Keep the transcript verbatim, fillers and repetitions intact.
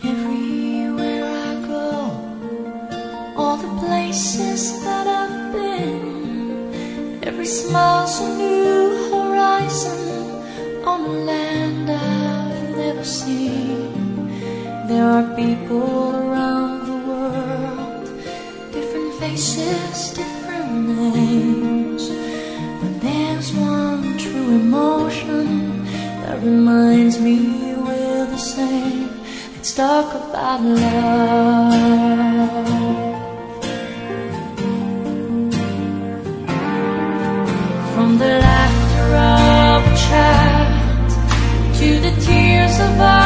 Everywhere I go, all the places that I've been, every smile's a new horizon on a land I've never seen. There are people around the world, different faces, different names, but there's one true emotion that reminds me we're the same. Let's talk about love. From the laughter of a child to the tears of our